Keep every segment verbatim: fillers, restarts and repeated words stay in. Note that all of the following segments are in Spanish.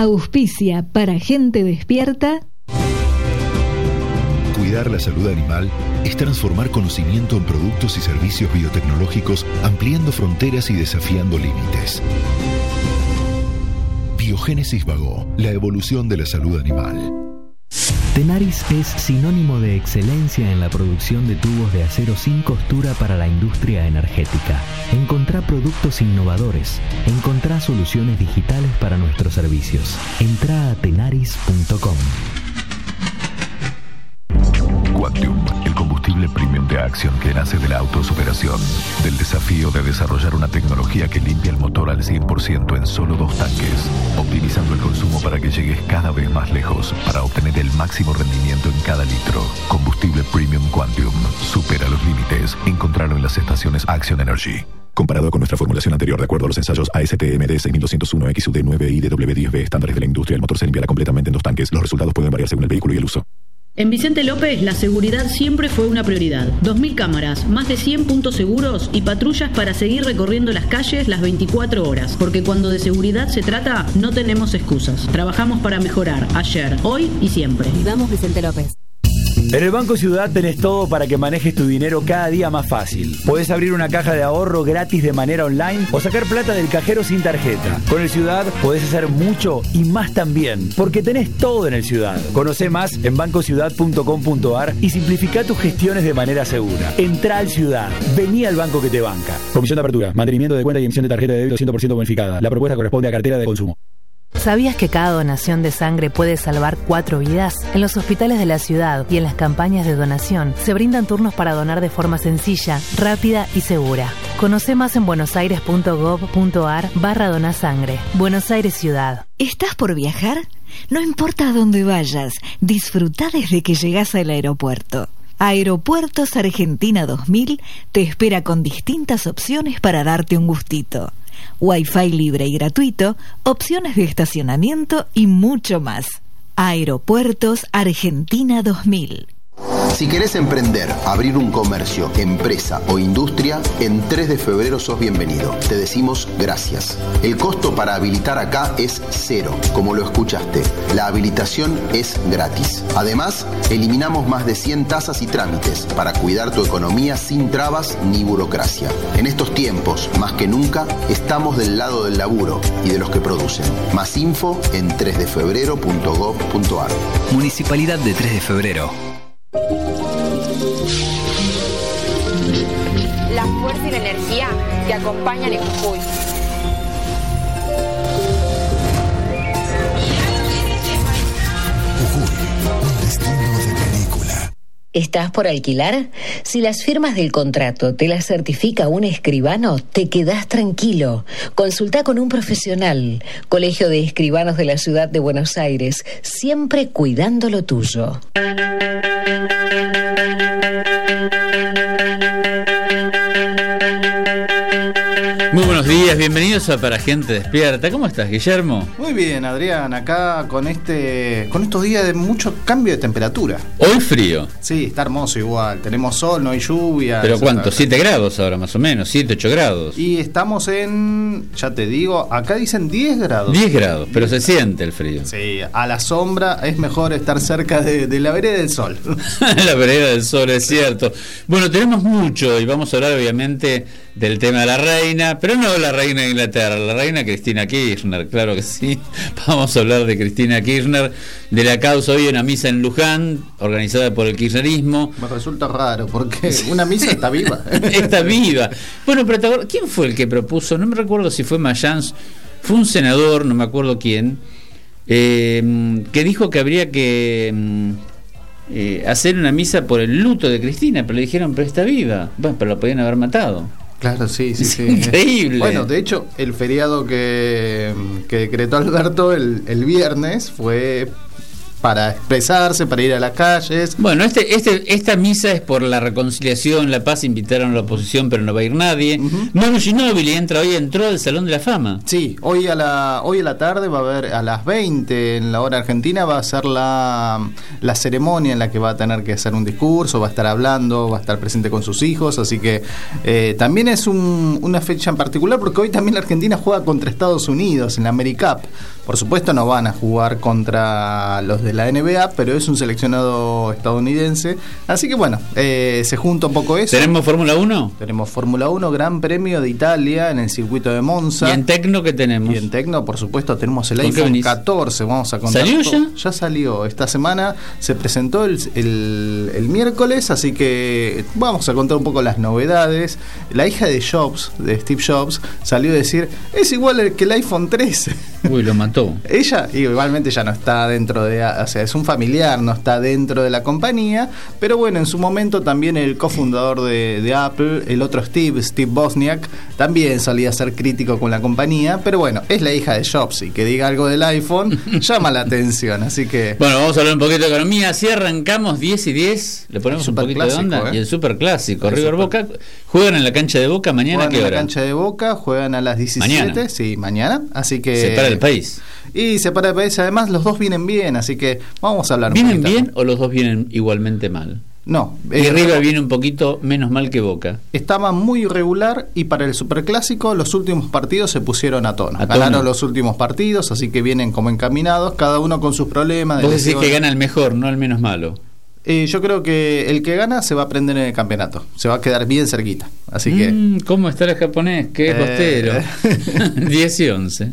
Auspicia para gente despierta. Cuidar la salud animal es transformar conocimiento en productos y servicios biotecnológicos, ampliando fronteras y desafiando límites. Biogénesis Vago, la evolución de la salud animal. Tenaris es sinónimo de excelencia en la producción de tubos de acero sin costura para la industria energética. Encontrá productos innovadores. Encontrá soluciones digitales para nuestros servicios. Entrá a tenaris punto com. Quantium, el combustible premium de Axion que nace de la autosuperación, del desafío de desarrollar una tecnología que limpia el motor al cien por ciento en solo dos tanques, optimizando el consumo para que llegues cada vez más lejos, para obtener el máximo rendimiento en cada litro. Combustible premium Quantium, supera los límites. Encontrarlo en las estaciones Axion Energy. Comparado con nuestra formulación anterior, de acuerdo a los ensayos A S T M D seis mil doscientos uno X U D nueve y D W diez B, estándares de la industria, el motor se limpiará completamente en dos tanques. Los resultados pueden variar según el vehículo y el uso. En Vicente López, la seguridad siempre fue una prioridad. dos mil cámaras, más de cien puntos seguros y patrullas para seguir recorriendo las calles las veinticuatro horas. Porque cuando de seguridad se trata, no tenemos excusas. Trabajamos para mejorar, ayer, hoy y siempre. Vivamos Vicente López. En el Banco Ciudad tenés todo para que manejes tu dinero cada día más fácil. Podés abrir una caja de ahorro gratis de manera online o sacar plata del cajero sin tarjeta. Con el Ciudad podés hacer mucho y más también, porque tenés todo en el Ciudad. Conocé más en banco ciudad punto com punto a r y simplificá tus gestiones de manera segura. Entrá al Ciudad. Vení al banco que te banca. Comisión de apertura, mantenimiento de cuenta y emisión de tarjeta de débito cien por ciento bonificada. La propuesta corresponde a cartera de consumo. ¿Sabías que cada donación de sangre puede salvar cuatro vidas? En los hospitales de la ciudad y en las campañas de donación se brindan turnos para donar de forma sencilla, rápida y segura. Conoce más en buenosaires punto gov punto a r barra donasangre. Buenos Aires Ciudad. ¿Estás por viajar? No importa a dónde vayas, disfruta desde que llegás al aeropuerto. Aeropuertos Argentina dos mil te espera con distintas opciones para darte un gustito. Wi-Fi libre y gratuito, opciones de estacionamiento y mucho más. Aeropuertos Argentina dos mil. Si querés emprender, abrir un comercio, empresa o industria, en tres de febrero sos bienvenido. Te decimos gracias. El costo para habilitar acá es cero, como lo escuchaste. La habilitación es gratis. Además, eliminamos más de cien tasas y trámites para cuidar tu economía sin trabas ni burocracia. En estos tiempos, más que nunca, estamos del lado del laburo y de los que producen. Más info en tres de febrero punto gov punto a r. Municipalidad de tres de febrero. La fuerza y la energía que acompañan en Jujuy. Jujuy, un destino de película. ¿Estás por alquilar? Si las firmas del contrato te las certifica un escribano, te quedás tranquilo. Consulta con un profesional. Colegio de Escribanos de la Ciudad de Buenos Aires, siempre cuidando lo tuyo. Muy buenos días, bienvenidos a Para Gente Despierta. ¿Cómo estás, Guillermo? Muy bien, Adrián, acá con este con estos días de mucho cambio de temperatura. Hoy frío. Sí, está hermoso igual. Tenemos sol, no hay lluvia. ¿Pero cuánto? siete grados ahora más o menos, siete, ocho grados. Y estamos en, ya te digo, acá dicen diez grados. diez grados, pero se siente el frío. Sí, a la sombra es mejor estar cerca de, de la vereda del sol. La vereda del sol, es cierto. Bueno, tenemos mucho y vamos a hablar obviamente del tema de la reina, pero no la reina de Inglaterra, la reina Cristina Kirchner, claro que sí. Vamos a hablar de Cristina Kirchner, de la causa hoy una misa en Luján, organizada por el kirchnerismo. Me resulta raro, porque una misa está viva. Está viva. Bueno, pero ¿quién fue el que propuso? No me recuerdo si fue Mayans, fue un senador, no me acuerdo quién, eh, que dijo que habría que eh, hacer una misa por el luto de Cristina, pero le dijeron, pero está viva. Bueno, pero la podían haber matado. Claro, sí, sí, es sí. Increíble. Bueno, de hecho, el feriado que, que decretó Alberto el, el viernes fue para expresarse, para ir a las calles. Bueno, este, este, esta misa es por la reconciliación, la paz. Invitaron a la oposición, pero no va a ir nadie. Uh-huh. Manu Ginóbili entra hoy, entró al Salón de la Fama. Sí, hoy a la hoy a la tarde va a haber, a las veinte en la hora argentina, va a ser la, la ceremonia en la que va a tener que hacer un discurso, va a estar hablando, va a estar presente con sus hijos, así que eh, también es un, una fecha en particular, porque hoy también la Argentina juega contra Estados Unidos en la AmeriCup. Por supuesto no van a jugar contra los de la N B A, pero es un seleccionado estadounidense. Así que bueno, eh, se junta un poco eso. ¿Tenemos Fórmula uno? Tenemos Fórmula uno, Gran Premio de Italia en el circuito de Monza. ¿Y en Tecno qué tenemos? Y en Tecno, por supuesto, tenemos el iPhone catorce. Vamos a contar. ¿Salió ya? Ya salió. Esta semana se presentó el, el, el miércoles, así que vamos a contar un poco las novedades. La hija de Jobs, de Steve Jobs, salió a decir, es igual que el iPhone trece. Uy, lo mató. Ella igualmente ya no está dentro de, o sea, es un familiar, no está dentro de la compañía, pero bueno, en su momento también el cofundador de, de Apple, el otro Steve, Steve Wozniak, también solía ser crítico con la compañía, pero bueno, es la hija de Jobs y que diga algo del iPhone llama la atención, así que... Bueno, vamos a hablar un poquito de economía, así arrancamos diez y diez, le ponemos un poquito de onda, ¿eh? Y el super clásico, el River super... Boca, juegan en la cancha de Boca, mañana, ¿a qué hora? En la cancha de Boca, juegan a las diecisiete, mañana. Sí, mañana, así que... Se para el país. Y se para el país, además los dos vienen bien, así que vamos a hablar un ¿Vienen poquito. bien o los dos vienen igualmente mal? No. Y eh, River viene un poquito menos mal que Boca. Estaba muy irregular y para el superclásico los últimos partidos se pusieron a tono. A Ganaron tono. los últimos partidos, así que vienen como encaminados, cada uno con sus problemas. Vos decís que gana el mejor, no el menos malo. Eh, yo creo que el que gana se va a prender en el campeonato, se va a quedar bien cerquita. Así mm, que. ¿Cómo está el japonés? Qué eh... costero. diez y once.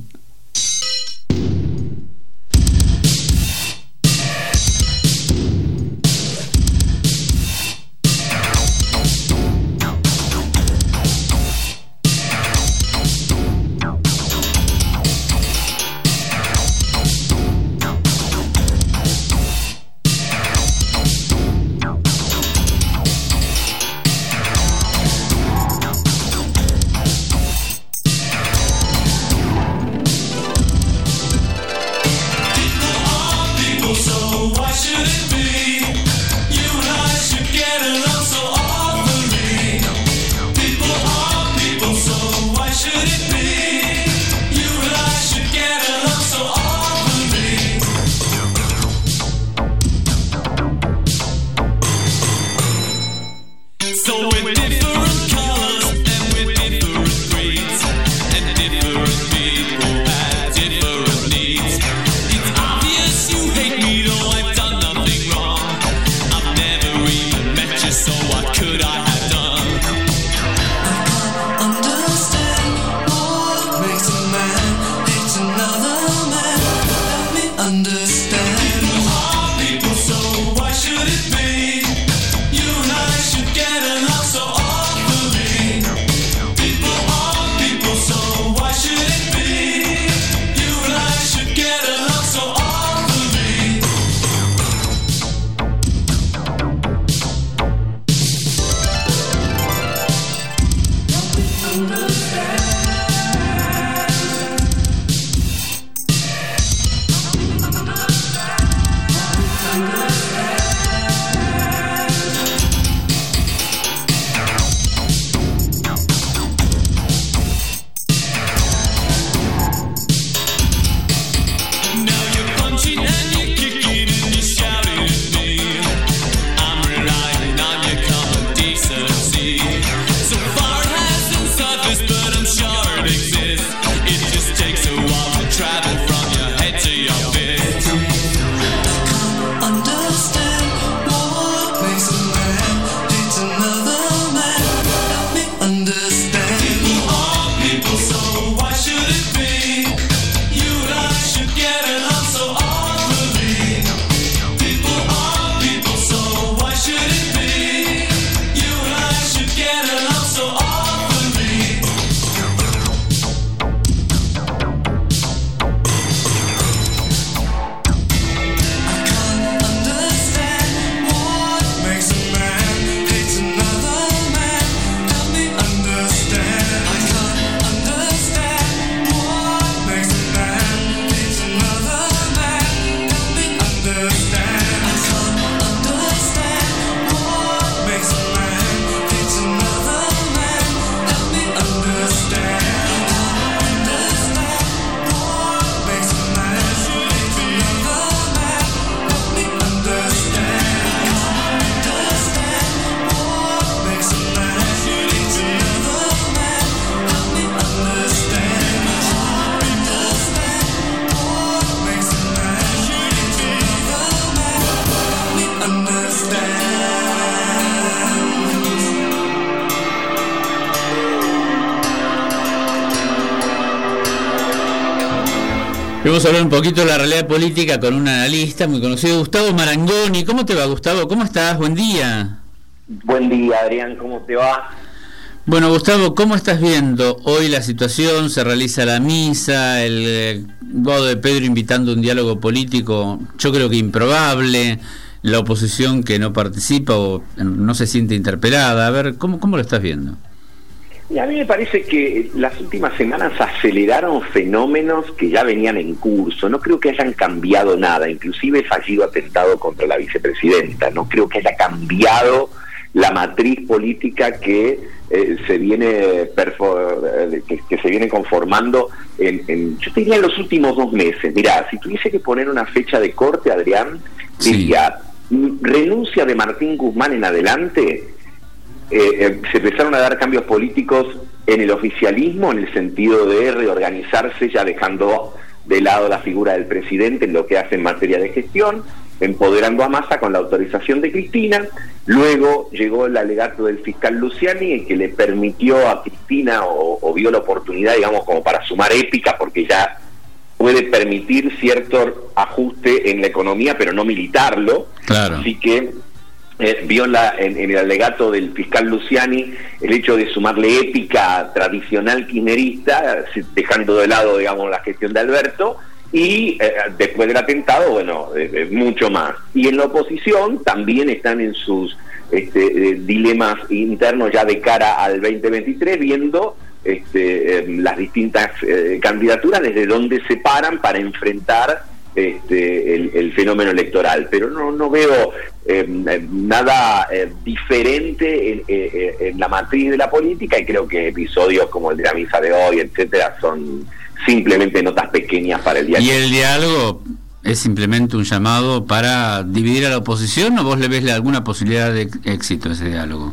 Vamos a hablar un poquito de la realidad política con un analista muy conocido, Gustavo Marangoni. ¿Cómo te va, Gustavo? ¿Cómo estás? Buen día. Buen día, Adrián. ¿Cómo te va? Bueno, Gustavo, ¿cómo estás viendo hoy la situación? Se realiza la misa, el eh, Guado de Pedro invitando a un diálogo político, yo creo que improbable, la oposición que no participa o no se siente interpelada. A ver, ¿cómo, cómo lo estás viendo? Y a mí me parece que las últimas semanas aceleraron fenómenos que ya venían en curso. No creo que hayan cambiado nada, inclusive fallido atentado contra la vicepresidenta. No creo que haya cambiado la matriz política que eh, se viene perfor eh, que, que se viene conformando en, en, yo te diría en los últimos dos meses. Mirá, si tuviese que poner una fecha de corte, Adrián, diría, sí. renuncia de Martín Guzmán en adelante. Eh, eh, se empezaron a dar cambios políticos en el oficialismo, en el sentido de reorganizarse, ya dejando de lado la figura del presidente en lo que hace en materia de gestión, empoderando a Massa con la autorización de Cristina. Luego llegó el alegato del fiscal Luciani, que le permitió a Cristina, o, o vio la oportunidad, digamos, como para sumar épica, porque ya puede permitir cierto ajuste en la economía, pero no militarlo. Claro. Así que Eh, vio en, la, en, en el alegato del fiscal Luciani el hecho de sumarle épica tradicional kirchnerista, dejando de lado, digamos, la gestión de Alberto, y eh, después del atentado, bueno, eh, eh, mucho más. Y en la oposición también están en sus este, eh, dilemas internos ya de cara al veinte veintitrés, viendo este, eh, las distintas eh, candidaturas desde donde se paran para enfrentar Este, el, el fenómeno electoral, pero no no veo eh, nada eh, diferente en, eh, en la matriz de la política, y creo que episodios como el de la misa de hoy, etcétera, son simplemente notas pequeñas para el diálogo. ¿Y el diálogo es simplemente un llamado para dividir a la oposición, o vos le ves alguna posibilidad de éxito a ese diálogo?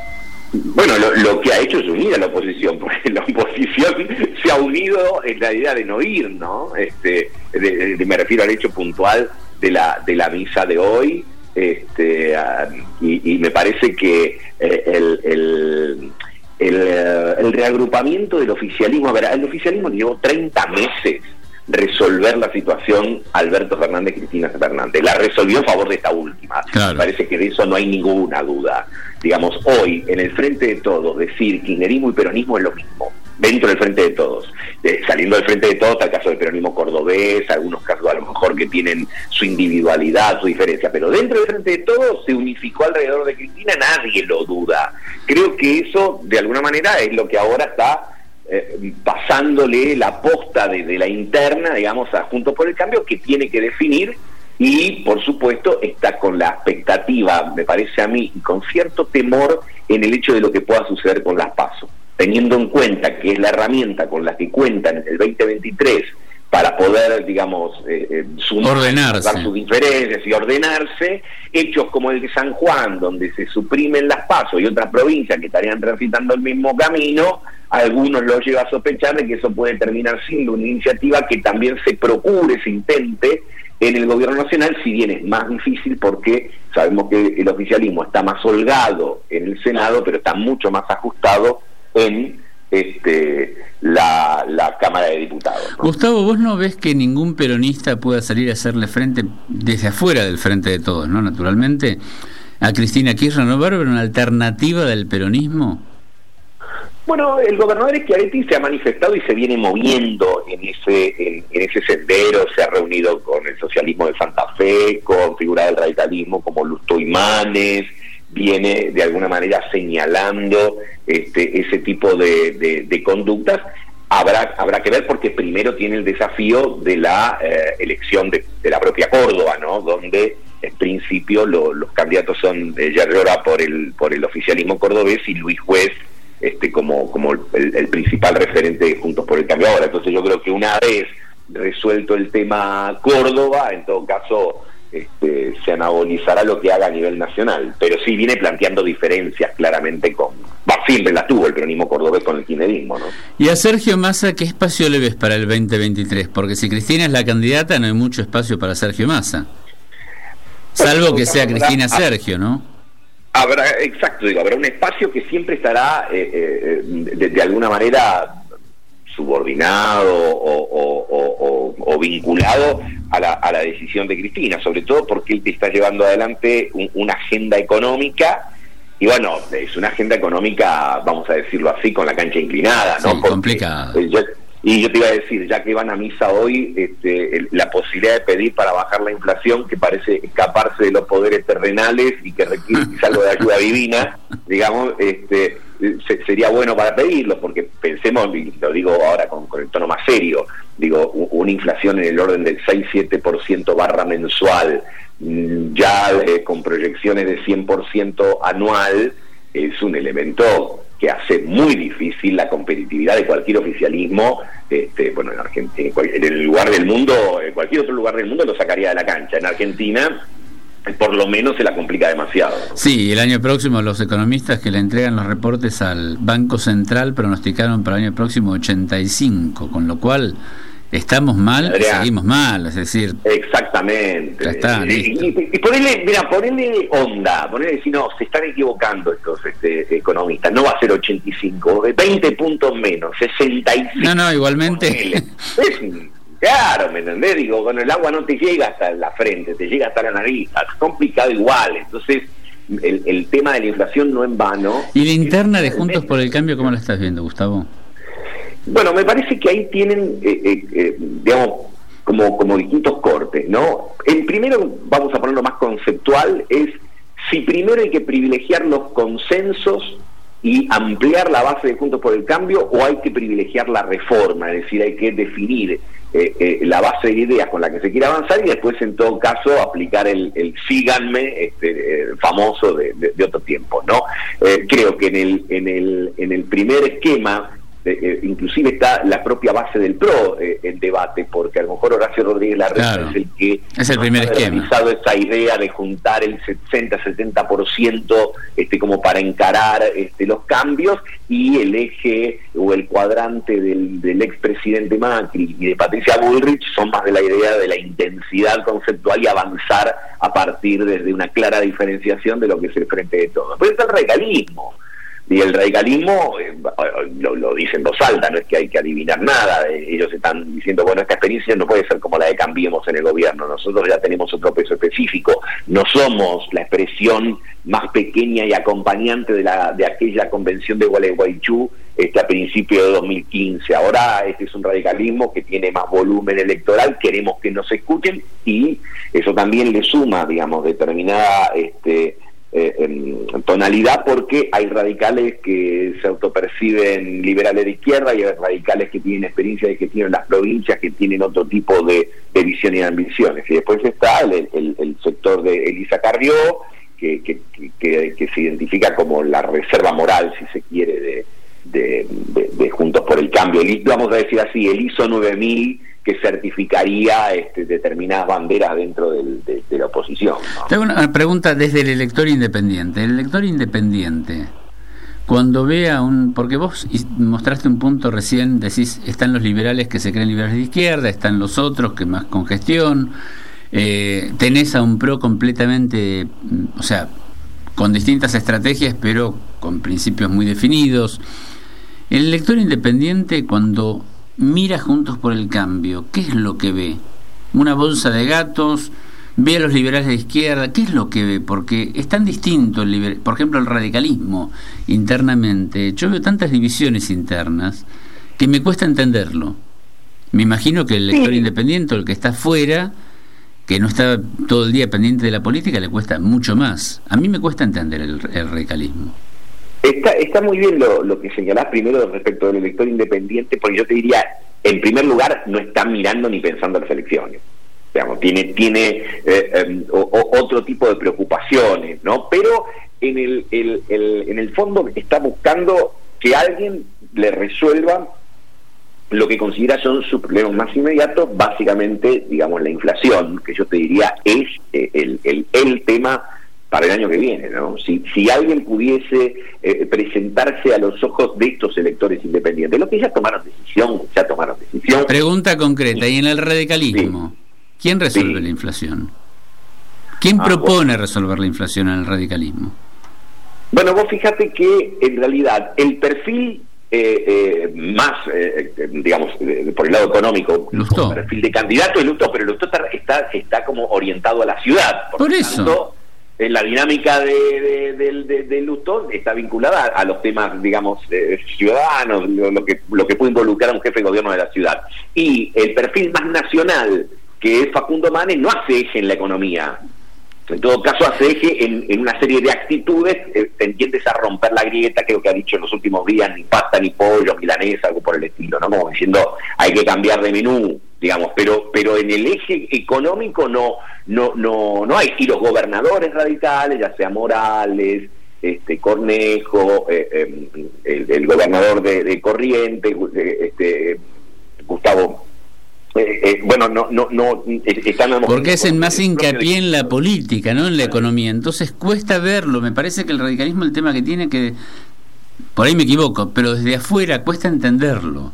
Bueno, lo, lo que ha hecho es unir a la oposición, porque la oposición se ha unido en la idea de no ir, ¿no? Este, de, de, me refiero al hecho puntual de la de la misa de hoy, este, uh, y, y me parece que eh, el, el, el, el reagrupamiento del oficialismo, a ver, el oficialismo llevó treinta meses resolver la situación Alberto Fernández, Cristina Fernández. La resolvió a favor de esta última. Claro. Me parece que de eso no hay ninguna duda. Digamos, hoy, en el frente de todos, decir kirchnerismo y peronismo es lo mismo, dentro del frente de todos. Eh, saliendo del frente de todos está el caso del peronismo cordobés, algunos casos a lo mejor que tienen su individualidad, su diferencia, pero dentro del frente de todos se unificó alrededor de Cristina, nadie lo duda. Creo que eso, de alguna manera, es lo que ahora está Eh, pasándole la posta de, de la interna, digamos, a Juntos por el Cambio, que tiene que definir, y por supuesto está con la expectativa, me parece a mí, y con cierto temor en el hecho de lo que pueda suceder con las PASO, teniendo en cuenta que es la herramienta con la que cuentan en el veinte veintitrés para poder, digamos, eh, eh, sumar, ordenarse, sus diferencias y ordenarse. Hechos como el de San Juan, donde se suprimen las PASO, y otras provincias que estarían transitando el mismo camino, algunos lo lleva a sospechar de que eso puede terminar siendo una iniciativa que también se procure, se intente en el gobierno nacional, si bien es más difícil porque sabemos que el oficialismo está más holgado en el Senado, pero está mucho más ajustado en este la, la Cámara de Diputados, ¿no? Gustavo, ¿vos no ves que ningún peronista pueda salir a hacerle frente desde afuera del frente de todos, ¿no? Naturalmente, a Cristina Kirchner, ¿no va a haber una alternativa del peronismo? Bueno, el gobernador Schiaretti se ha manifestado y se viene moviendo en ese en, en ese sendero, se ha reunido con el socialismo de Santa Fe, con figuras del radicalismo como Lustó Imanes, viene de alguna manera señalando este ese tipo de, de, de conductas. Habrá habrá que ver, porque primero tiene el desafío de la eh, elección de, de la propia Córdoba, ¿no? Donde en principio lo, los candidatos son eh, Yerrora por el por el oficialismo cordobés y Luis Juez este como como el, el principal referente de Juntos por el Cambio ahora. Entonces yo creo que una vez resuelto el tema Córdoba, en todo caso este, se anabolizará lo que haga a nivel nacional, pero sí viene planteando diferencias claramente con, va, siempre las tuvo el peronismo cordobés con el kirchnerismo, ¿no? Y a Sergio Massa, ¿qué espacio le ves para el veinte veintitrés? Porque si Cristina es la candidata, no hay mucho espacio para Sergio Massa. Salvo que sea Cristina Sergio, ¿no? Habrá, exacto, digo, habrá un espacio que siempre estará eh, eh, de, de alguna manera subordinado o, o, o, o, o vinculado a la, a la decisión de Cristina, sobre todo porque él te está llevando adelante un, una agenda económica, y bueno, es una agenda económica, vamos a decirlo así, con la cancha inclinada, ¿no? Sí, complicada. Y yo te iba a decir, ya que van a misa hoy, este, el, la posibilidad de pedir para bajar la inflación, que parece escaparse de los poderes terrenales y que requiere quizá algo de ayuda divina, digamos, este, se, sería bueno para pedirlo, porque pensemos, y lo digo ahora con, con el tono más serio, digo, una inflación en el orden del seis siete por ciento barra mensual, ya eh, con proyecciones de cien por ciento anual, es un elemento que hace muy difícil la competitividad de cualquier oficialismo. Este, bueno, en Argentina, en el lugar del mundo, en cualquier otro lugar del mundo lo sacaría de la cancha. En Argentina, por lo menos se la complica demasiado. Sí, el año próximo los economistas que le entregan los reportes al Banco Central pronosticaron para el año próximo ochenta y cinco, con lo cual estamos mal, Adrián, seguimos mal, es decir... Exactamente. Ya está, y, y, y ponerle, mira, ponerle onda, ponerle decir, no, se están equivocando estos este, economistas, no va a ser ochenta y cinco, veinte puntos menos, sesenta y cinco. No, no, igualmente... Es, claro, ¿me entendés? Digo, con el agua no te llega hasta la frente, te llega hasta la nariz, es complicado igual, entonces... El, el tema de la inflación no en vano... ¿Y la interna de Juntos por el Cambio cómo la estás viendo, Gustavo? Bueno, me parece que ahí tienen, eh, eh, eh, digamos, como, como distintos cortes, ¿no? El primero, vamos a ponerlo más conceptual, es si primero hay que privilegiar los consensos y ampliar la base de Juntos por el Cambio, o hay que privilegiar la reforma, es decir, hay que definir eh, eh, la base de ideas con la que se quiere avanzar y después, en todo caso, aplicar el, el síganme este, eh, famoso de, de, de otro tiempo, ¿no? Eh, creo que en el, en el, en el primer esquema... Eh, eh, inclusive está la propia base del P R O eh, en debate, porque a lo mejor Horacio Rodríguez Larreta claro. es el que es el primer ha realizado esa idea de juntar el sesenta setenta por ciento este, como para encarar este, los cambios, y el eje o el cuadrante del, del expresidente Macri y de Patricia Bullrich son más de la idea de la intensidad conceptual y avanzar a partir desde una clara diferenciación de lo que es el frente de todos. Pues está el radicalismo. Y el radicalismo, eh, lo, lo dice en voz alta, no es que hay que adivinar nada, eh, ellos están diciendo, bueno, esta experiencia no puede ser como la de Cambiemos en el gobierno, nosotros ya tenemos otro peso específico, no somos la expresión más pequeña y acompañante de la de aquella convención de Gualeguaychú este, a principios de dos mil quince, ahora este es un radicalismo que tiene más volumen electoral, queremos que nos escuchen, y eso también le suma, digamos, determinada... este Eh, en tonalidad, porque hay radicales que se autoperciben liberales de izquierda y hay radicales que tienen experiencia de gestión en las provincias, que tienen otro tipo de, de visión y de ambiciones, y después está el, el, el sector de Elisa Carrió que, que, que, que se identifica como la reserva moral, si se quiere, de, de, de, de Juntos por el Cambio, el, vamos a decir así, el I S O nueve mil, que certificaría este, determinadas banderas dentro del, de, de la oposición, ¿no? Tengo una pregunta desde el elector independiente. El elector independiente, cuando vea un... Porque vos mostraste un punto recién, decís, están los liberales que se creen liberales de izquierda, están los otros que más congestión, eh, tenés a un P R O completamente, o sea, con distintas estrategias, pero con principios muy definidos. El elector independiente, cuando... mira Juntos por el Cambio, ¿qué es lo que ve? ¿Una bolsa de gatos? ¿Ve a los liberales de izquierda? ¿Qué es lo que ve? Porque es tan distinto, el liber... por ejemplo, el radicalismo internamente. Yo veo tantas divisiones internas que me cuesta entenderlo. Me imagino que el elector sí. independiente, el que está afuera, que no está todo el día pendiente de la política, le cuesta mucho más. A mí me cuesta entender el, el radicalismo. Está, está muy bien lo, lo que señalás primero respecto del elector independiente, porque yo te diría, en primer lugar, no está mirando ni pensando en las elecciones. Digamos, tiene tiene eh, eh, o, o, otro tipo de preocupaciones, ¿no? Pero en el, el, el, en el fondo está buscando que alguien le resuelva lo que considera son sus problemas más inmediatos, básicamente, digamos, la inflación, que yo te diría es eh, el, el, el tema para el año que viene, ¿no? Si, si alguien pudiese eh, presentarse a los ojos de estos electores independientes, los que ya tomaron decisión, ya tomaron decisión. Pregunta concreta, y en el radicalismo, sí. ¿quién resuelve sí. la inflación? ¿Quién Ah, propone resolver la inflación en el radicalismo? Bueno, vos fíjate que en realidad el perfil eh, eh, más, eh, digamos, eh, por el lado económico, Lustó. el perfil de candidato es Lustó, pero Lustó está, está, está como orientado a la ciudad. Por, Por lo eso. tanto, eh, la dinámica de, de, de, de, de Lustó está vinculada a, a los temas, digamos, eh, ciudadanos, lo, lo que lo que puede involucrar a un jefe de gobierno de la ciudad. Y el perfil más nacional, que es Facundo Manes, no hace eje en la economía. En todo caso, hace eje en, en una serie de actitudes eh, tendientes a romper la grieta, creo que ha dicho en los últimos días, ni pasta, ni pollo, milanesa, algo por el estilo, ¿no? Como diciendo, hay que cambiar de menú, digamos, pero pero en el eje económico no no no no hay. Y los gobernadores radicales, ya sea Morales, este Cornejo, eh, eh, el, el gobernador de, de Corrientes, este Gustavo... Eh, eh, bueno, no, no, no están porque hacen más hincapié en la política, no en la economía, entonces cuesta verlo. Me parece que el radicalismo, el tema que tiene que, por ahí me equivoco, pero desde afuera cuesta entenderlo.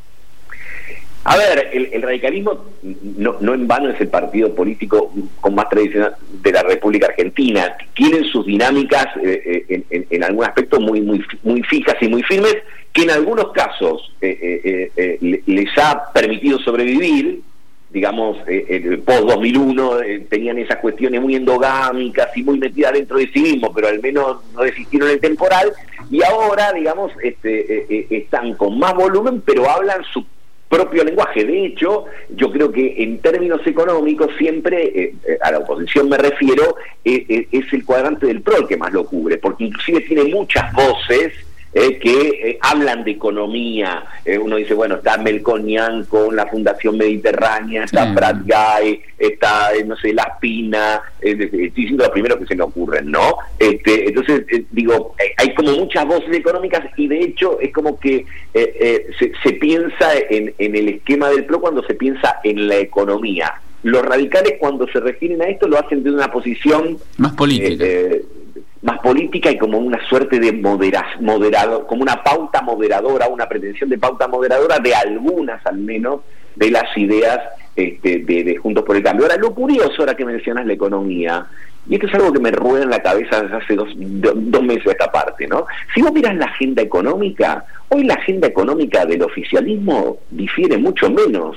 A ver, el, el radicalismo no, no en vano es el partido político con más tradición de la República Argentina. Tienen sus dinámicas eh, en, en, en algún aspecto muy muy muy fijas y muy firmes, que en algunos casos eh, eh, eh, les ha permitido sobrevivir. Digamos, eh, el post dos mil uno eh, tenían esas cuestiones muy endogámicas y muy metidas dentro de sí mismos, pero al menos resistieron el temporal, y ahora, digamos, este, eh, eh, están con más volumen, pero hablan su propio lenguaje. De hecho, yo creo que en términos económicos siempre, eh, a la oposición me refiero, eh, eh, es el cuadrante del P R O el que más lo cubre, porque inclusive tiene muchas voces eh, que eh, hablan de economía. Eh, uno dice, bueno, está Melconian con la Fundación Mediterránea, está sí. Prat Guy, está, eh, no sé, La Espina, eh, estoy diciendo lo primero que se me ocurren, ¿no? Este, entonces, eh, digo, eh, hay como muchas voces económicas, y de hecho es como que eh, eh, se, se piensa en, en el esquema del P R O cuando se piensa en la economía. Los radicales, cuando se refieren a esto, lo hacen de una posición más política. Eh, eh, más política y como una suerte de modera, moderado, como una pauta moderadora, una pretensión de pauta moderadora de algunas al menos de las ideas este, de, de Juntos por el Cambio. Ahora, lo curioso, ahora que mencionas la economía, y esto es algo que me rueda en la cabeza desde hace dos, do, dos meses a esta parte, ¿no? Si vos miras la agenda económica, hoy la agenda económica del oficialismo difiere mucho menos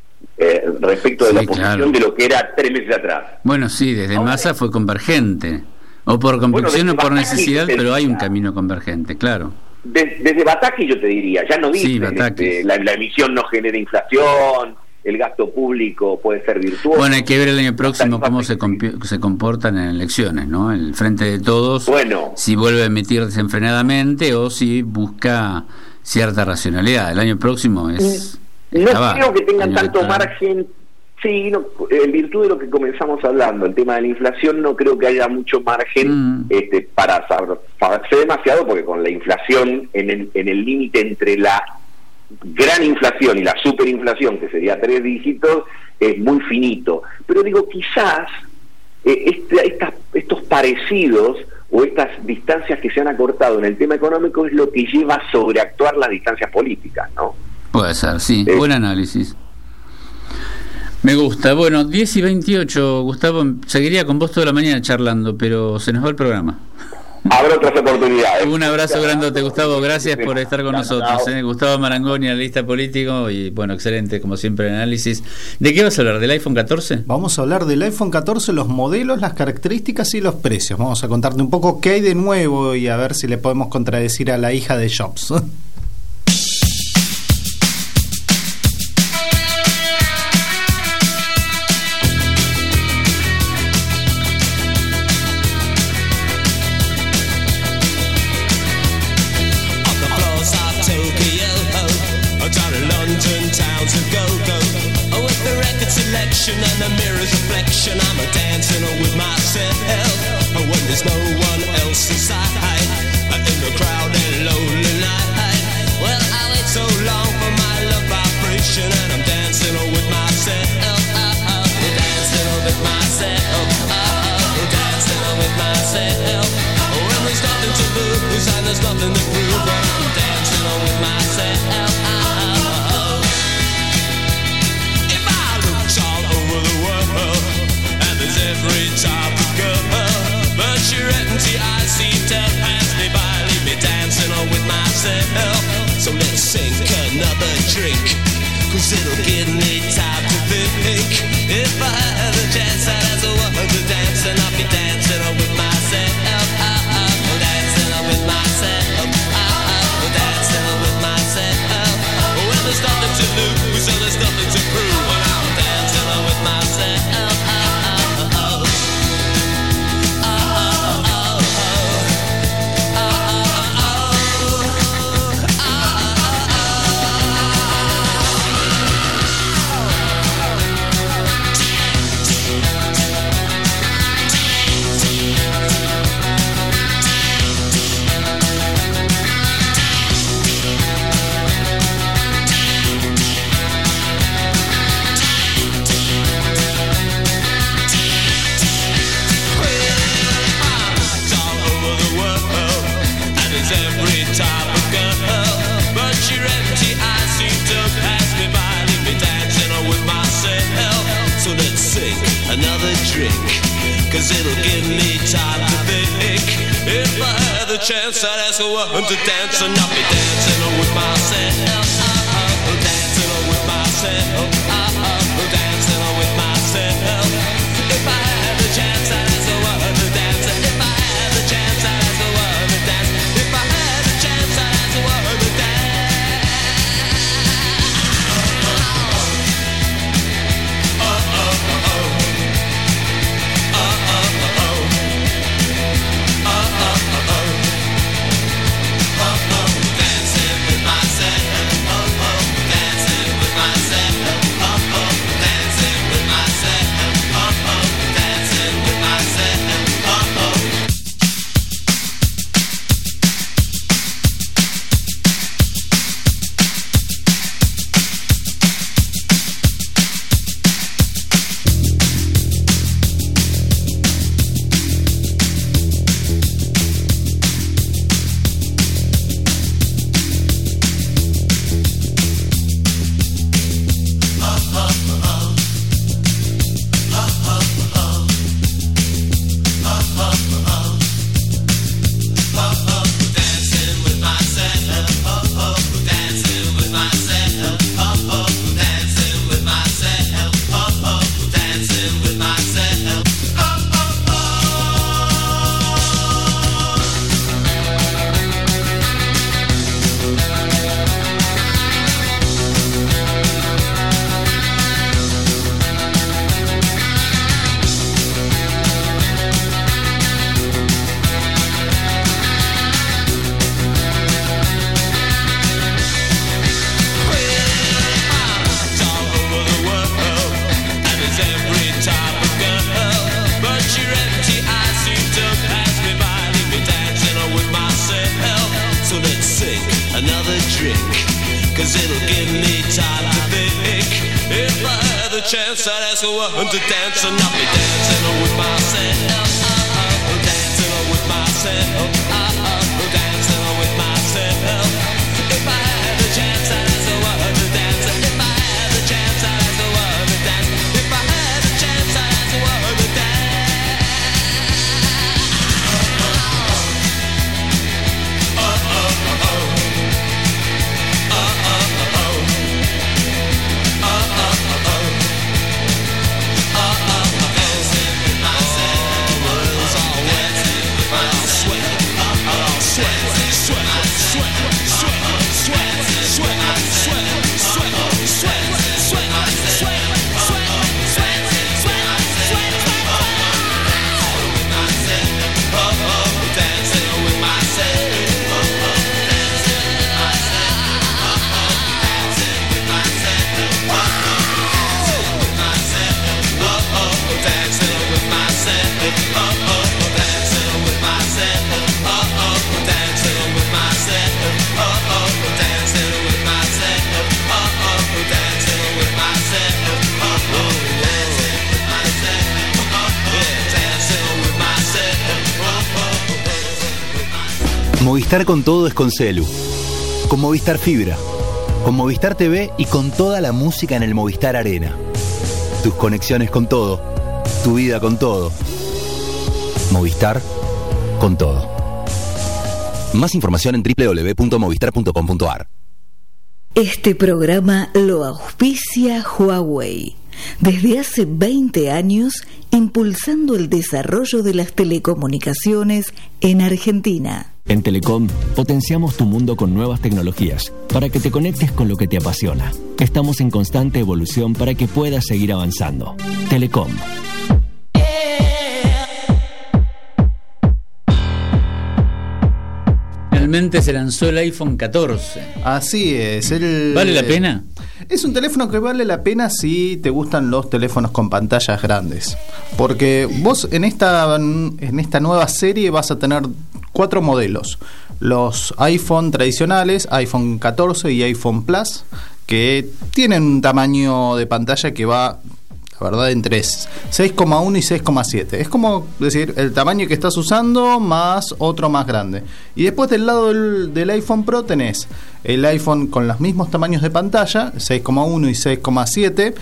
eh, respecto de sí, la oposición, claro, de lo que era tres meses atrás. Bueno, sí, desde ahora, Massa fue convergente. O por convicción bueno, o por necesidad, pero hay un camino convergente, claro. Desde, desde Bataki yo te diría, ya no dicen, sí, este, la, la emisión no genera inflación, el gasto público puede ser virtuoso. Bueno, hay que ver el año próximo cómo se, comp- se comportan en elecciones, ¿no? El Frente de Todos, bueno, si vuelve a emitir desenfrenadamente o si busca cierta racionalidad. El año próximo es... No es creo que tengan tanto electoral. margen. Sí, no, en virtud de lo que comenzamos hablando, el tema de la inflación, no creo que haya mucho margen mm. este, para saberse demasiado, porque con la inflación en el en el límite entre la gran inflación y la superinflación, que sería tres dígitos, es muy finito. Pero digo, quizás eh, este, estas, estos parecidos o estas distancias que se han acortado en el tema económico es lo que lleva a sobreactuar las distancias políticas, ¿no? Puede ser, sí. Eh, Buen análisis. Me gusta. Bueno, diez y veintiocho, Gustavo, seguiría con vos toda la mañana charlando, pero se nos va el programa. Habrá otras oportunidades. Un abrazo grandote, Gustavo, gracias por estar con nosotros. ¿eh? Gustavo Marangoni, analista político, y bueno, excelente, como siempre, el análisis. ¿De qué vas a hablar? ¿Del iPhone catorce? Vamos a hablar del iPhone catorce, los modelos, las características y los precios. Vamos a contarte un poco qué hay de nuevo y a ver si le podemos contradecir a la hija de Jobs. And the mirror's reflection, I'm a dancing with myself when there's no one else inside, in the crowded lonely night. Well, I wait so long for my love vibration, and I'm dancing with myself, dancing with myself, dancing with myself. When there's nothing to lose and there's nothing to prove, I'm dancing with myself. Every time drink, cause it'll give me time to think. If I had a chance, I'd ask a woman to dance, and I'll be dancing with myself. Oh, oh, dancing with myself. Oh, oh, dancing with myself. When there's nothing to lose and there's nothing to prove, and I'm dancing with myself. Oh, oh, oh, oh. Another drink, cause it'll give me time to think. If I had the chance, I'd ask a woman to dance, and I'll be dancing with myself. Oh, dancing with myself. Oh, dancing with myself. If I had the chance, I'd ask a woman to dance. If I had the chance, I'd ask a woman to dance. If I had the chance, I'd ask a woman to dance. Chance I'd ask a woman to dance, and I'll be dancing with myself. Oh, dancing with myself. Oh, dancing with myself. If I had the chance, I'd ask a woman to dance. If I had the chance, I'd ask a woman to dance. If I had the chance, I'd ask a woman to dance. Oh, oh, oh, oh. Oh, oh, oh, oh. Oh, oh, oh, oh. Movistar con todo es con Celu. Con Movistar Fibra. Con Movistar T V y con toda la música en el Movistar Arena. Tus conexiones con todo. Tu vida con todo. Movistar con todo. Más información en doble u doble u doble u punto movistar punto com punto a r. Este programa lo auspicia Huawei. Desde hace veinte años, impulsando el desarrollo de las telecomunicaciones en Argentina. En Telecom, potenciamos tu mundo con nuevas tecnologías para que te conectes con lo que te apasiona. Estamos en constante evolución para que puedas seguir avanzando. Telecom. Finalmente se lanzó el iPhone catorce. Así es. El, ¿Vale la pena? Es un teléfono que vale la pena si te gustan los teléfonos con pantallas grandes. Porque vos en esta, en esta nueva serie vas a tener cuatro modelos. Los iPhone tradicionales, iPhone catorce y iPhone Plus, que tienen un tamaño de pantalla que va, la verdad, entre seis coma uno y seis coma siete. Es como decir, el tamaño que estás usando más otro más grande. Y después del lado del, del iPhone Pro tenés el iPhone con los mismos tamaños de pantalla, seis coma uno y seis coma siete,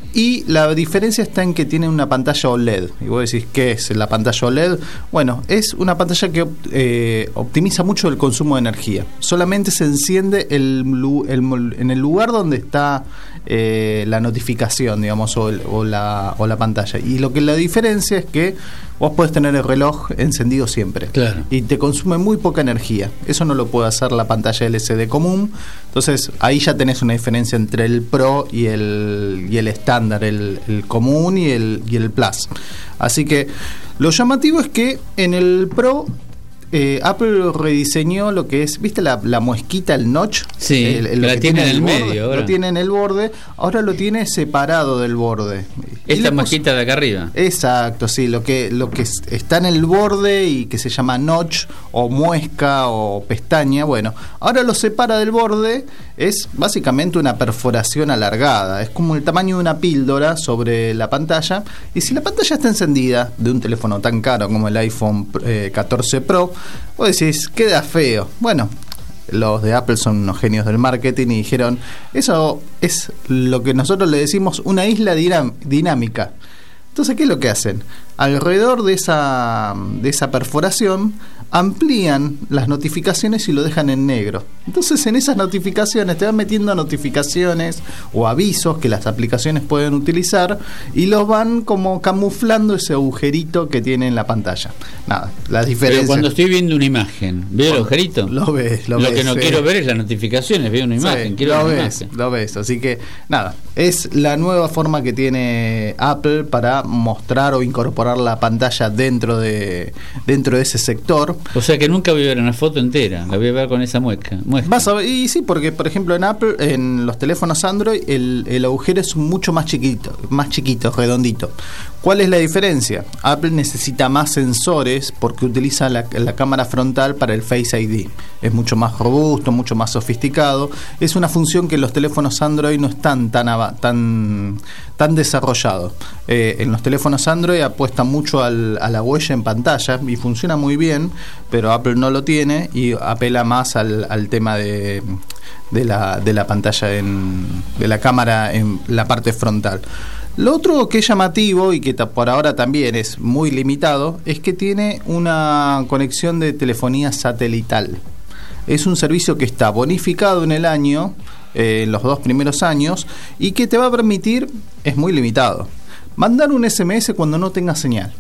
y la diferencia está en que tiene una pantalla O L E D. Y vos decís, ¿qué es la pantalla O L E D? Bueno, es una pantalla que eh, optimiza mucho el consumo de energía. Solamente se enciende el, el, en el lugar donde está eh, la notificación, digamos, o, el, o, la, o la pantalla. Y lo que la diferencia es que vos podés tener el reloj encendido siempre. Claro. Y te consume muy poca energía. Eso no lo puede hacer la pantalla L C D común. Entonces, ahí ya tenés una diferencia entre el Pro y el, y el estándar, el, el común y el, y el Plus. Así que lo llamativo es que en el Pro Eh, Apple rediseñó lo que es, ¿viste la, la muesquita, el notch? Sí, el, el, la que tiene en el borde, medio ahora. Lo tiene en el borde, ahora lo tiene separado del borde. Esta muesquita de acá arriba. Exacto, sí, lo que, lo que está en el borde y que se llama notch o muesca o pestaña, bueno, ahora lo separa del borde, es básicamente una perforación alargada, es como el tamaño de una píldora sobre la pantalla, y si la pantalla está encendida de un teléfono tan caro como el iPhone eh, catorce Pro, vos decís, queda feo. Bueno, los de Apple son unos genios del marketing y dijeron, eso es lo que nosotros le decimos una isla dinam- dinámica. Entonces, ¿qué es lo que hacen? Alrededor de esa, de esa perforación amplían las notificaciones y lo dejan en negro. Entonces, en esas notificaciones te van metiendo notificaciones o avisos que las aplicaciones pueden utilizar y los van como camuflando ese agujerito que tiene en la pantalla. Nada, las diferencias. Pero cuando estoy viendo una imagen, ¿veo el agujerito? Lo ves, lo, lo ves. Lo que no sí. quiero ver es las notificaciones, veo una imagen, sí, quiero lo ver una ves, imagen. Lo ves, así que nada, es la nueva forma que tiene Apple para mostrar o incorporar la pantalla dentro de dentro de ese sector. O sea que nunca voy a ver una foto entera, la voy a ver con esa muesca. muesca. Vas a ver, y sí, porque por ejemplo en Apple, en los teléfonos Android, el, el agujero es mucho más chiquito, más chiquito, redondito. ¿Cuál es la diferencia? Apple necesita más sensores porque utiliza la, la cámara frontal para el Face I D. Es mucho más robusto, mucho más sofisticado. Es una función que los teléfonos Android no están tan tan, tan desarrollados. Eh, en los teléfonos Android apuesta mucho al, a la huella en pantalla y funciona muy bien, pero Apple no lo tiene y apela más al, al tema de, de, la, de la pantalla, en, de la cámara en la parte frontal. Lo otro que es llamativo y que por ahora también es muy limitado es que tiene una conexión de telefonía satelital. Es un servicio que está bonificado en el año, eh, en los dos primeros años, y que te va a permitir, es muy limitado, mandar un S M S cuando no tenga señal.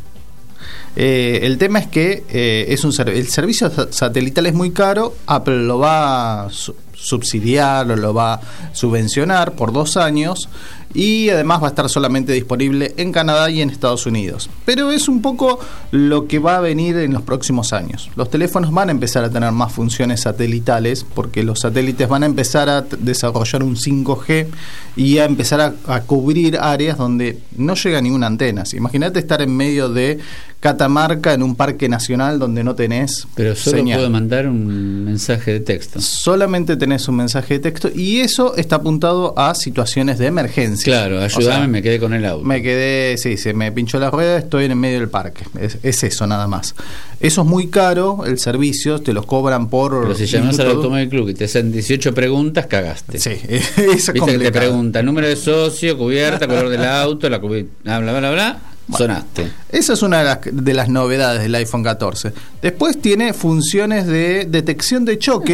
Eh, el tema es que eh, es un el servicio satelital es muy caro. Apple lo va a su subsidiar o lo va a subvencionar por dos años y además va a estar solamente disponible en Canadá y en Estados Unidos. Pero es un poco lo que va a venir en los próximos años. Los teléfonos van a empezar a tener más funciones satelitales porque los satélites van a empezar a desarrollar un cinco G y a empezar a, a cubrir áreas donde no llega ninguna antena. Imagínate estar en medio de Catamarca en un parque nacional donde no tenés Pero solo señal. puedo mandar un mensaje de texto. Solamente tenés un mensaje de texto y eso está apuntado a situaciones de emergencia. Claro, ayúdame, o sea, me quedé con el auto. Me quedé, sí, se me pinchó la rueda, estoy en el medio del parque. Es, es eso nada más. Eso es muy caro, el servicio, te los cobran por... Pero si llamas al Automóvil Club y te hacen dieciocho preguntas, cagaste. Sí, eso es Viste complicado. que te pregunta número de socio, cubierta, color del auto, la cubierta, bla, bla, bla, bla. Bueno, sonaste. Esa es una de las, de las novedades del iPhone catorce. Después tiene funciones de detección de choque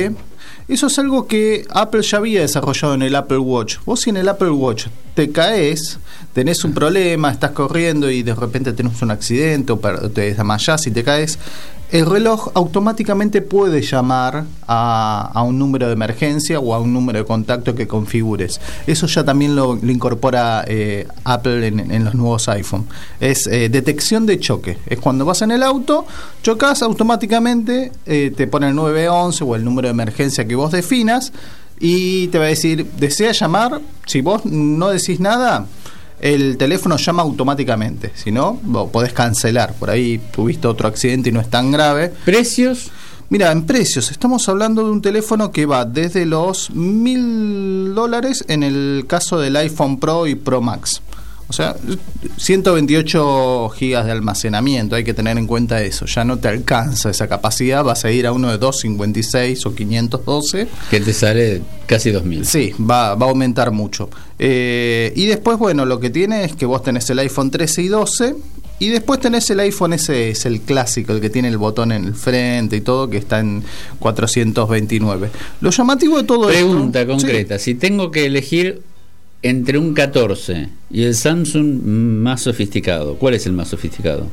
Eso es algo que Apple ya había desarrollado en el Apple Watch. Vos si en el Apple Watch te caes, tenés un problema, estás corriendo y de repente tenés un accidente o te desmayás y te caes, el reloj automáticamente puede llamar a, a un número de emergencia o a un número de contacto que configures. Eso ya también lo, lo incorpora eh, Apple en, en los nuevos iPhone. Es eh, detección de choque. Es cuando vas en el auto, chocas automáticamente, eh, te pone el nueve once o el número de emergencia que vos definas y te va a decir, ¿desea llamar? Si vos no decís nada, el teléfono llama automáticamente. Si no, podés cancelar. Por ahí tuviste otro accidente y no es tan grave. ¿Precios? Mira, en precios estamos hablando de un teléfono que va desde los mil dólares en el caso del iPhone Pro y Pro Max. O sea, ciento veintiocho gigas de almacenamiento, hay que tener en cuenta eso. Ya no te alcanza esa capacidad, vas a ir a uno de doscientos cincuenta y seis o quinientos doce. Que te sale casi dos mil. Sí, va, va a aumentar mucho. Eh, y después, bueno, lo que tiene es que vos tenés el iPhone trece y doce. Y después tenés el iPhone S, es el clásico, el que tiene el botón en el frente y todo, que está en cuatrocientos veintinueve. Lo llamativo de todo esto... Pregunta concreta, sí. Si tengo que elegir entre un catorce y el Samsung más sofisticado, ¿cuál es el más sofisticado?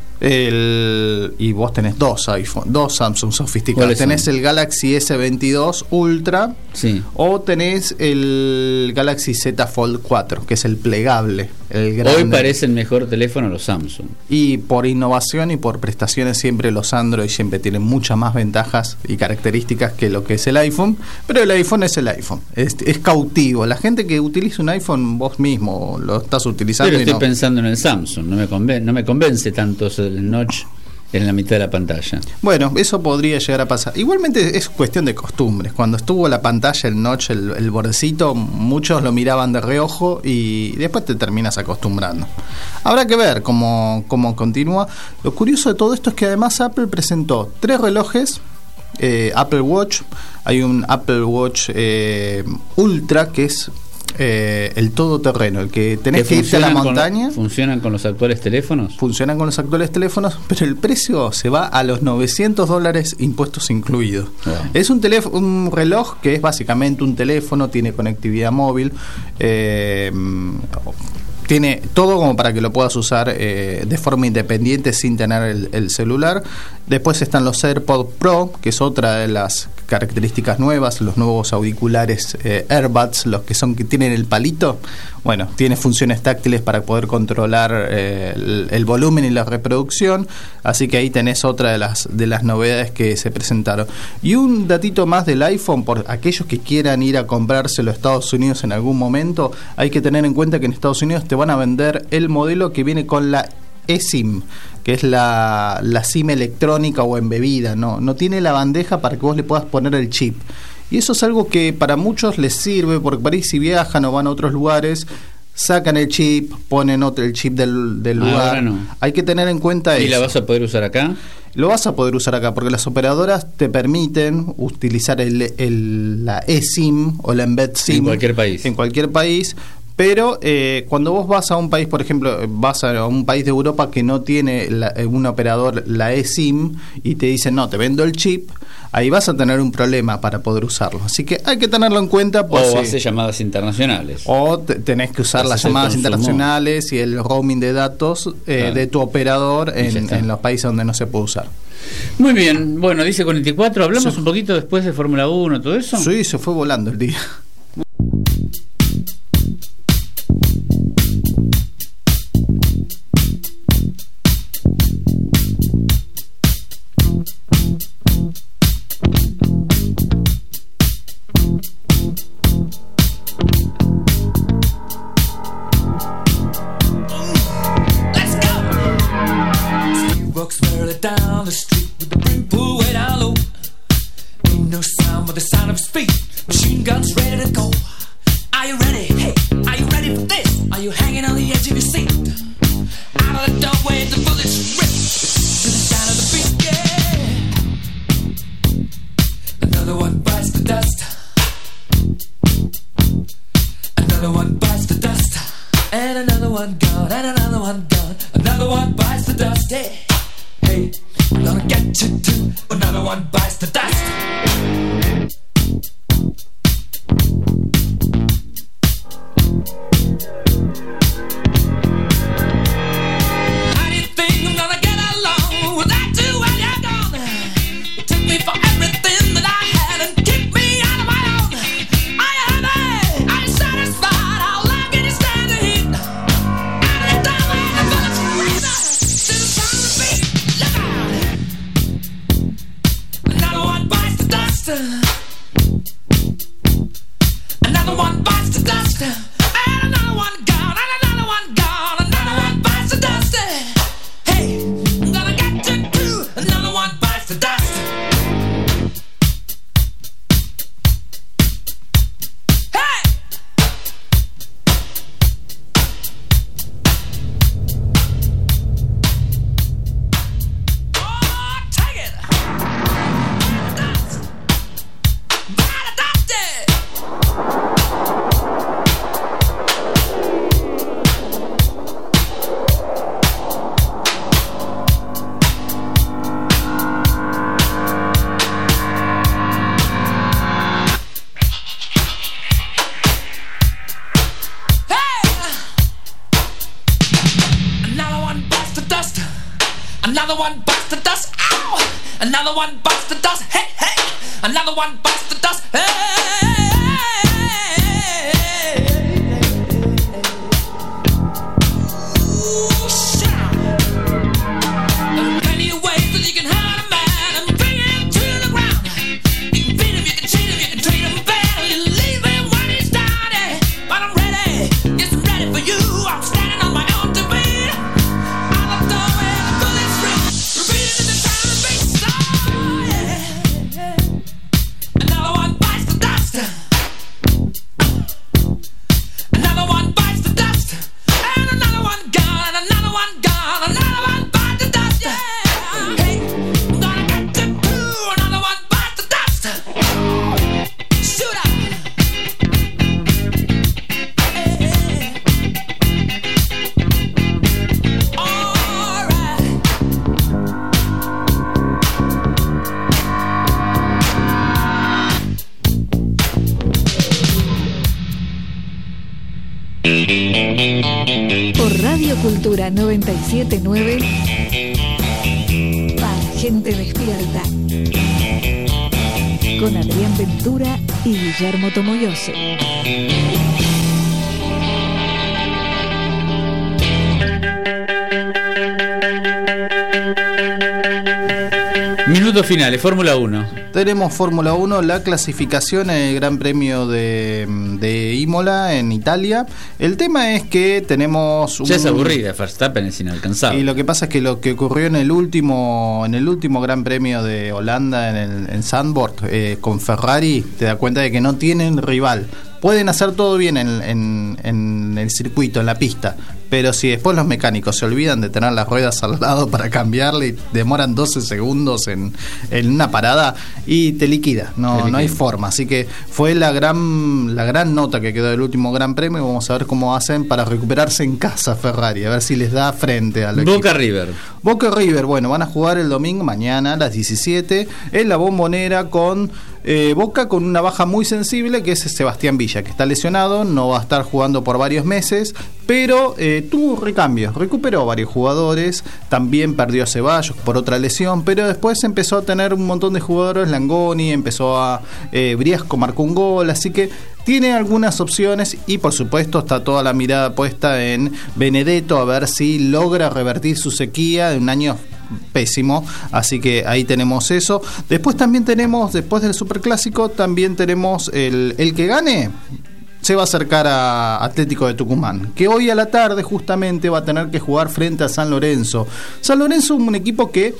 El, y vos tenés dos iPhone, dos Samsung sofisticados. Tenés el Galaxy S veintidós Ultra, sí, o tenés el Galaxy Z Fold cuatro, que es el plegable, el grande. Hoy parece el mejor teléfono los Samsung. Y por innovación y por prestaciones siempre los Android siempre tienen muchas más ventajas y características que lo que es el iPhone, pero el iPhone es el iPhone, es, es cautivo. La gente que utiliza un iPhone, vos mismo lo estás utilizando. Pero estoy no. pensando en el Samsung, no me convence, no me convence tanto el notch en la mitad de la pantalla. Bueno, eso podría llegar a pasar. Igualmente es cuestión de costumbres. Cuando estuvo la pantalla, el notch, el, el bordecito, muchos lo miraban de reojo y después te terminas acostumbrando. Habrá que ver cómo, cómo continúa. Lo curioso de todo esto es que además Apple presentó tres relojes, eh, Apple Watch, hay un Apple Watch eh, Ultra que es Eh, el todoterreno, el que tenés que irte a la montaña. Con, ¿Funcionan con los actuales teléfonos? Funcionan con los actuales teléfonos, pero el precio se va a los novecientos dólares, impuestos incluidos. Wow. Es un, teléfono, un reloj que es básicamente un teléfono, tiene conectividad móvil, eh, tiene todo como para que lo puedas usar eh, de forma independiente sin tener el, el celular. Después están los AirPods Pro, que es otra de las características nuevas, los nuevos auriculares eh, AirBuds, los que son que tienen el palito. Bueno, tiene funciones táctiles para poder controlar eh, el, el volumen y la reproducción, así que ahí tenés otra de las de las novedades que se presentaron. Y un datito más del iPhone, por aquellos que quieran ir a comprárselo a Estados Unidos en algún momento, hay que tener en cuenta que en Estados Unidos te van a vender el modelo que viene con la eSIM, que es la, la SIM electrónica o embebida, no, no tiene la bandeja para que vos le puedas poner el chip. Y eso es algo que para muchos les sirve, porque para ahí si viajan o van a otros lugares, sacan el chip, ponen otro, el chip del, del lugar. No. Hay que tener en cuenta eso. ¿Y la vas a poder usar acá? Lo vas a poder usar acá, porque las operadoras te permiten utilizar el, el, la eSIM o la Embed SIM en cualquier país. En cualquier país. Pero eh, cuando vos vas a un país, por ejemplo, vas a un país de Europa que no tiene la, un operador la eSIM y te dicen, no, te vendo el chip, ahí vas a tener un problema para poder usarlo. Así que hay que tenerlo en cuenta. Por o si, hace llamadas internacionales. O te, tenés que usar las llamadas internacionales y el roaming de datos eh, claro. de tu operador en, en los países donde no se puede usar. Muy bien, bueno, dice cuarenta y cuatro, ¿hablamos sí. un poquito después de Fórmula uno, todo eso? Sí, se fue volando el día. Down the street with the brim pulled way down low. Ain't no sound but the sound of his feet. Machine guns ready to go. Are you ready? Hey, are you ready for this? Are you hanging on the edge of your seat? Out of the doorway, the bullets rip to the sound of the beat. Yeah. Another one bites the dust. Another one bites the dust. And another one gone. And another one gone. Another one bites the dust. Yeah. Hey, I'm gonna get you too. Another one bites the dust. Another one bites the dust. Ow! Another one bites the dust. Hey, hey! Another one bites the dust. Hey! Por Radio Cultura noventa y siete punto nueve, para gente despierta, con Adrián Ventura y Guillermo Tomoyose. Minutos finales, Fórmula uno. Tenemos Fórmula uno, la clasificación en el Gran Premio de, de Imola en Italia. El tema es que tenemos un... Ya es aburrida, Verstappen es inalcanzable. Y lo que pasa es que lo que ocurrió en el último en el último Gran Premio de Holanda en, el, en Zandvoort eh, con Ferrari, te das cuenta de que no tienen rival. Pueden hacer todo bien en, en, en el circuito, en la pista, pero si después los mecánicos se olvidan de tener las ruedas al lado para cambiarle y demoran doce segundos en, en una parada y te liquida, no, te liquida. No hay forma. Así que fue la gran la gran nota que quedó del último Gran Premio. Vamos a ver cómo hacen para recuperarse en casa Ferrari, a ver si les da frente al equipo. Boca River. Boca River, bueno, van a jugar el domingo, mañana a las diecisiete, en la Bombonera con... Eh, Boca con una baja muy sensible, que es Sebastián Villa, que está lesionado, no va a estar jugando por varios meses, pero eh, tuvo recambios, recuperó varios jugadores, también perdió a Ceballos por otra lesión, pero después empezó a tener un montón de jugadores, Langoni, empezó a... Eh, Briasco marcó un gol, así que tiene algunas opciones y por supuesto está toda la mirada puesta en Benedetto, a ver si logra revertir su sequía de un año pésimo, así que ahí tenemos eso. Después también tenemos, después del Superclásico, también tenemos el, el que gane se va a acercar a Atlético de Tucumán, que hoy a la tarde justamente va a tener que jugar frente a San Lorenzo. San Lorenzo, un equipo que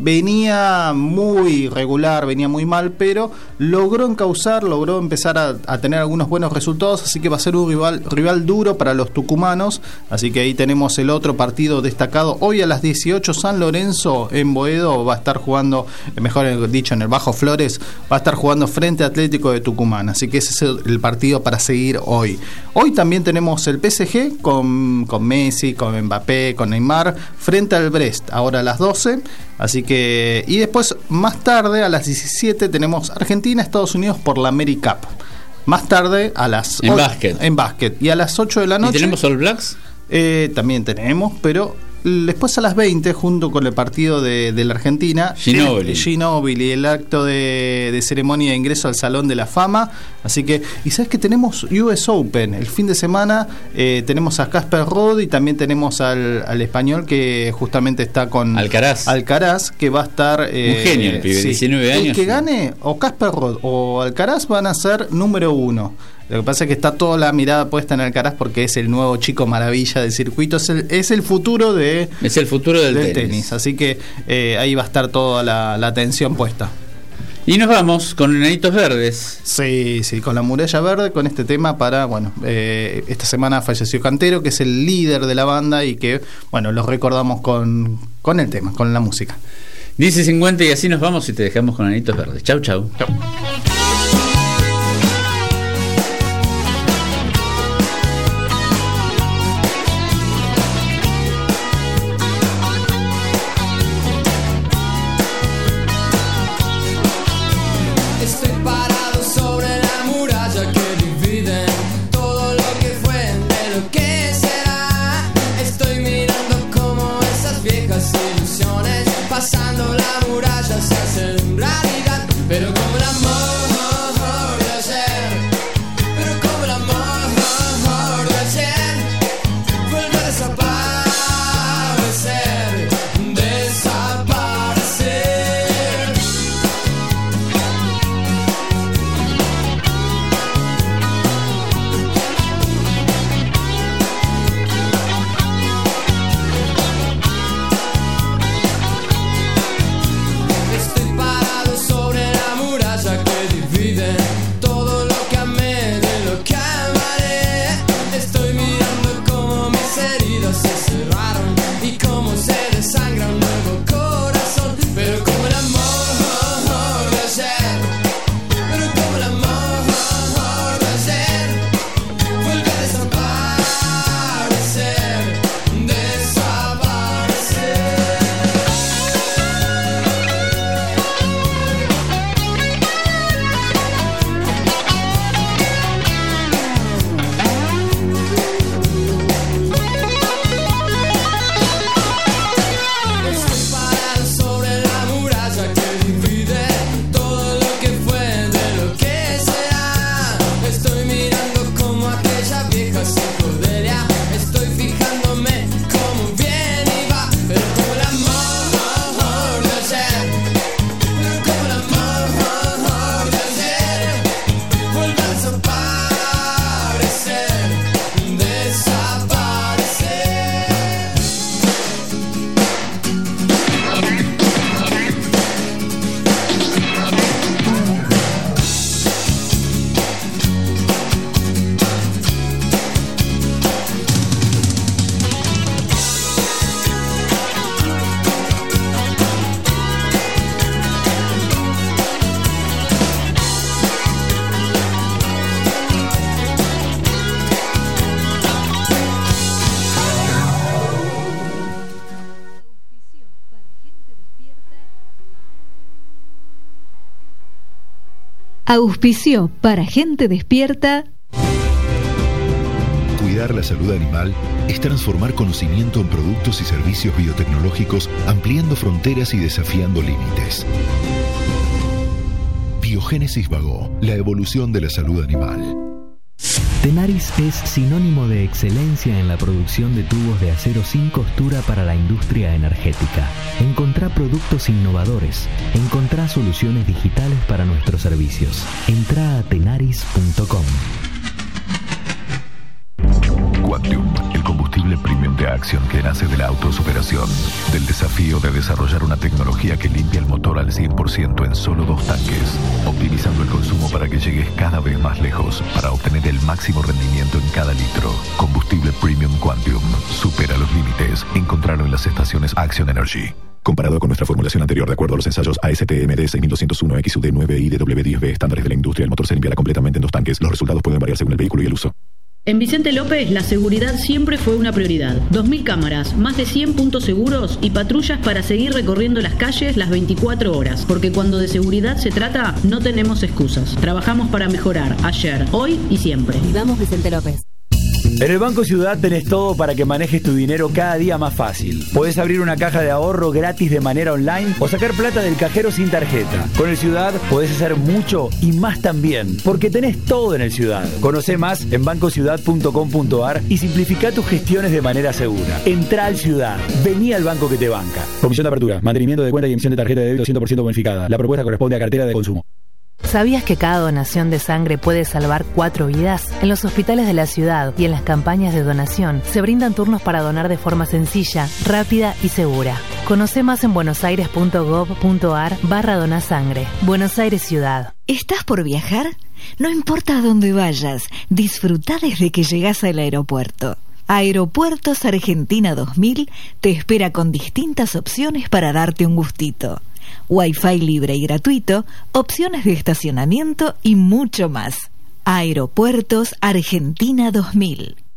venía muy regular, venía muy mal, pero logró encauzar, logró empezar a, a tener algunos buenos resultados, así que va a ser un rival, rival duro para los tucumanos. Así que ahí tenemos el otro partido destacado. Hoy a las dieciocho, San Lorenzo en Boedo va a estar jugando, mejor dicho, en el Bajo Flores, va a estar jugando frente a Atlético de Tucumán. Así que ese es el, el partido para seguir hoy. Hoy también tenemos el P S G con, con Messi, con Mbappé, con Neymar, frente al Brest, ahora a las doce. Así que, y después más tarde a las diecisiete tenemos Argentina, Estados Unidos por la AmeriCup. Más tarde a las en básquet. En básquet. Y a las ocho de la noche. ¿Y tenemos All Blacks? Eh, también tenemos, pero después a las veinte, junto con el partido de, de la Argentina, Ginóbili. Ginóbili, el acto de, de ceremonia de ingreso al Salón de la Fama. Así que, y sabes que tenemos U S Open el fin de semana, eh, tenemos a Casper Ruud y también tenemos al, al español que justamente está con Alcaraz, Alcaraz que va a estar eh, un genio, el pibe, sí. diecinueve años. El que gane, o Casper Ruud o Alcaraz, van a ser número uno. Lo que pasa es que está toda la mirada puesta en Alcaraz porque es el nuevo chico maravilla del circuito, es el, es el futuro de es el futuro del, del tenis. tenis. Así que eh, ahí va a estar toda la, la atención puesta. Y nos vamos con Enanitos Verdes. Sí, sí, con la Muralla Verde, con este tema para, bueno, eh, esta semana falleció Cantero, que es el líder de la banda y que, bueno, los recordamos con, con el tema, con la música. diez y cincuenta y así nos vamos y te dejamos con Enanitos Verdes. Chau, chau. Chau. Estoy mirando cómo esas viejas ilusiones, pasando la muralla se hacen realidad, pero como el amor de ayer, pero como el amor de ayer, vuelve a desaparecer, desaparecer. Estoy parado sobre la muralla que divide todo lo que amé de lo que amaré. Estoy mirando cómo mis heridas se cerraron y cómo se desangra un nuevo corazón, pero como el amor de ayer, pero como el amor de ayer, vuelve a desaparecer, desaparecer. Estoy parado sobre la muralla que divide todo lo que fue de lo que será. Estoy mirando como aquella vieja psicodelia. Estoy fijándome cómo viene y va, pero como el amor de ayer, pero como el amor de ayer, vuelve a desaparecer, desaparecer. Auspició para gente despierta. Cuidar la salud animal es transformar conocimiento en productos y servicios biotecnológicos, ampliando fronteras y desafiando límites. Biogénesis Vago, la evolución de la salud animal. Tenaris es sinónimo de excelencia en la producción de tubos de acero sin costura para la industria energética. Encontrá productos innovadores. Encontrá soluciones digitales para nuestros servicios. Entrá a tenaris punto com. Quantium, el combustible premium de Action que nace de la autosuperación, del desafío de desarrollar una tecnología que limpia el motor al cien por ciento en solo dos tanques, optimizando el consumo para que llegues cada vez más lejos, para obtener el máximo rendimiento en cada litro. Combustible premium Quantium, supera los límites. Encontrarlo en las estaciones Action Energy. Comparado con nuestra formulación anterior, de acuerdo a los ensayos A S T M D seis mil doscientos uno X U D nueve I D W diez B estándares de la industria, el motor se limpiará completamente en dos tanques. Los resultados pueden variar según el vehículo y el uso. En Vicente López, la seguridad siempre fue una prioridad. dos mil cámaras, más de cien puntos seguros y patrullas para seguir recorriendo las calles las veinticuatro horas. Porque cuando de seguridad se trata, no tenemos excusas. Trabajamos para mejorar ayer, hoy y siempre. Vamos, Vicente López. En el Banco Ciudad tenés todo para que manejes tu dinero cada día más fácil. Podés abrir una caja de ahorro gratis de manera online o sacar plata del cajero sin tarjeta. Con el Ciudad podés hacer mucho y más también, porque tenés todo en el Ciudad. Conocé más en banco ciudad punto com punto ar y simplificá tus gestiones de manera segura. Entrá al Ciudad. Vení al banco que te banca. Comisión de apertura, mantenimiento de cuenta y emisión de tarjeta de débito cien por ciento bonificada. La propuesta corresponde a cartera de consumo. ¿Sabías que cada donación de sangre puede salvar cuatro vidas? En los hospitales de la ciudad y en las campañas de donación se brindan turnos para donar de forma sencilla, rápida y segura. Conoce más en buenosaires punto gov punto ar barra donasangre. Buenos Aires Ciudad. ¿Estás por viajar? No importa a dónde vayas, disfruta desde que llegás al aeropuerto. Aeropuertos Argentina dos mil te espera con distintas opciones para darte un gustito. Wi-Fi libre y gratuito, opciones de estacionamiento y mucho más. Aeropuertos Argentina dos mil.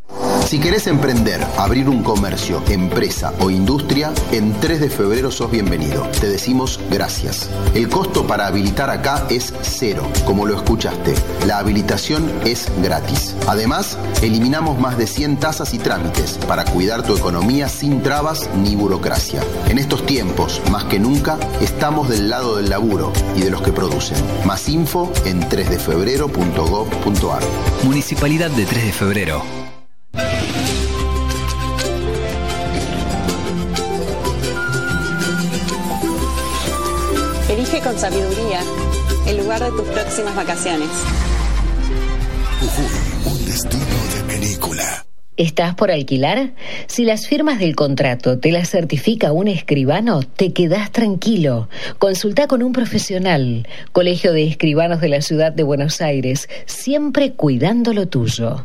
Si querés emprender, abrir un comercio, empresa o industria, en tres de febrero sos bienvenido. Te decimos gracias. El costo para habilitar acá es cero, como lo escuchaste. La habilitación es gratis. Además, eliminamos más de cien tasas y trámites para cuidar tu economía sin trabas ni burocracia. En estos tiempos, más que nunca, estamos del lado del laburo y de los que producen. Más info en tres de febrero punto gov punto ar. Municipalidad de tres de febrero. Elige con sabiduría el lugar de tus próximas vacaciones. Jujuy, un destino de película. ¿Estás por alquilar? Si las firmas del contrato te las certifica un escribano, te quedás tranquilo. Consulta con un profesional. Colegio de Escribanos de la Ciudad de Buenos Aires, siempre cuidando lo tuyo.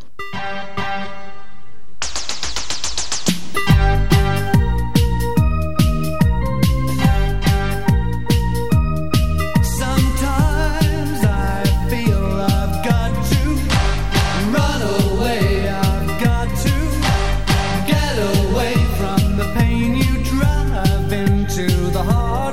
The heart